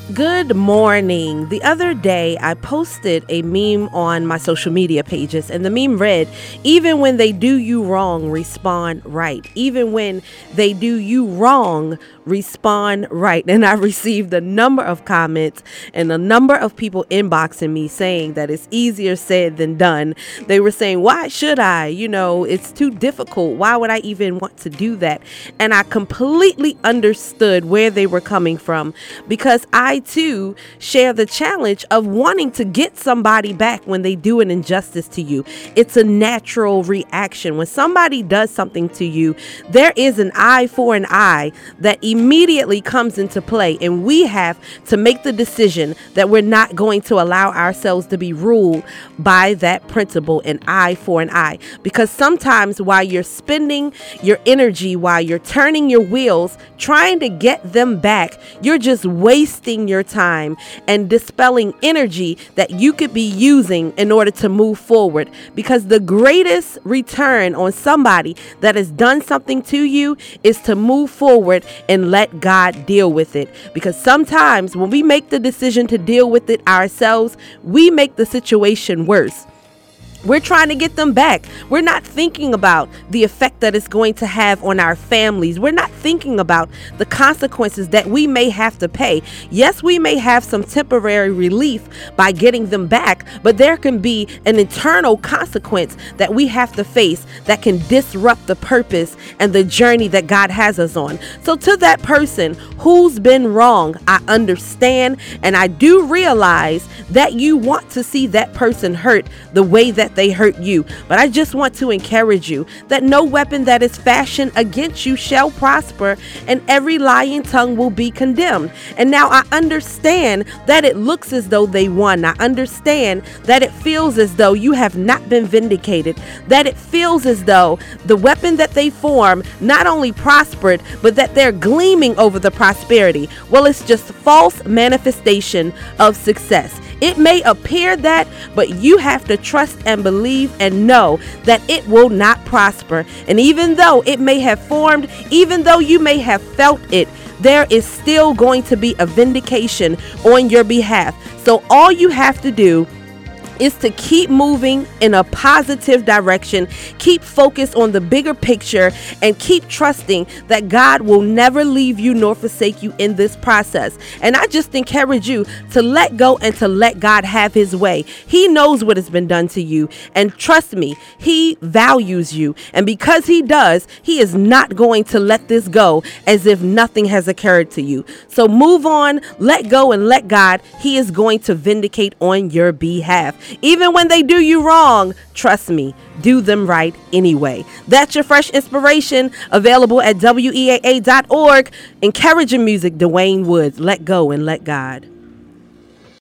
Good morning. The other day, I posted a meme on my social media pages, and the meme read, "Even when they do you wrong, respond right. Even when they do you wrong, respond right." And I received a number of comments and a number of people inboxing me saying that it's easier said than done. They were saying, why should I? It's too difficult. Why would I even want to do that? And I completely understood where they were coming from, because I too share the challenge of wanting to get somebody back when they do an injustice to you. It's a natural reaction. When somebody does something to you, there is an eye for an eye that immediately comes into play, and we have to make the decision that we're not going to allow ourselves to be ruled by that principle, an eye for an eye. Because sometimes while you're spending your energy, while you're turning your wheels trying to get them back, you're just wasting your time and dispelling energy that you could be using in order to move forward. Because the greatest return on somebody that has done something to you is to move forward and let God deal with it. Because sometimes when we make the decision to deal with it ourselves, we make the situation worse. We're trying to get them back. We're not thinking about the effect that it's going to have on our families. We're not thinking about the consequences that we may have to pay. Yes, we may have some temporary relief by getting them back, but there can be an internal consequence that we have to face that can disrupt the purpose and the journey that God has us on. So to that person who's been wrong, I understand, and I do realize that you want to see that person hurt the way that they hurt you. But I just want to encourage you that no weapon that is fashioned against you shall prosper, and every lying tongue will be condemned. And now I understand that it looks as though they won. I understand that it feels as though you have not been vindicated, that it feels as though the weapon that they form not only prospered, but that they're gleaming over the prosperity. Well, it's just false manifestation of success. It may appear that, but you have to trust and believe and know that it will not prosper. And even though it may have formed, even though you may have felt it, there is still going to be a vindication on your behalf. So all you have to do is to keep moving in a positive direction, keep focused on the bigger picture, and keep trusting that God will never leave you nor forsake you in this process. And I just encourage you to let go and to let God have his way. He knows what has been done to you, and trust me, he values you. And because he does, he is not going to let this go as if nothing has occurred to you. So move on, let go, and let God. He is going to vindicate on your behalf. Even when they do you wrong, trust me, do them right anyway. That's your fresh inspiration, available at weaa.org. Encouraging music, Dwayne Woods. Let go and let God.